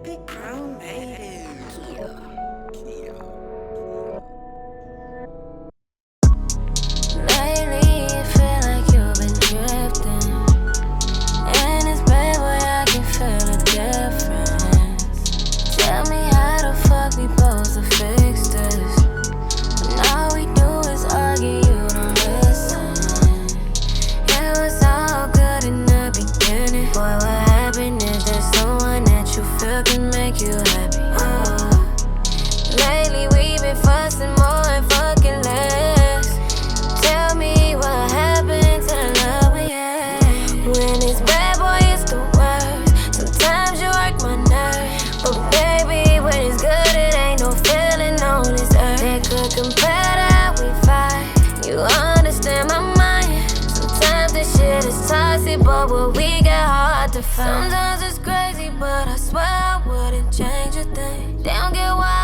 Big grown native. Kia. Lately, it feel like you've been drifting, and it's bad, boy, I can feel the difference. Tell me how the fuck we supposed to fix this when all we do is argue, you don't listen. It was all good in the beginning. Boy, what happened? Is there someone that you feel can make you happy? Lately, we been fussing more and fucking less. Tell me what happened to the love we had. When it's bad, boy, it's the worst. Sometimes you work my nerve, but baby, when it's good, it ain't no feeling on this earth that could compare to how we fight. You understand my mind. Sometimes this shit is toxic, but what we got hard to find. Sometimes it's crazy, but I swear I wouldn't change a thing. They don't get why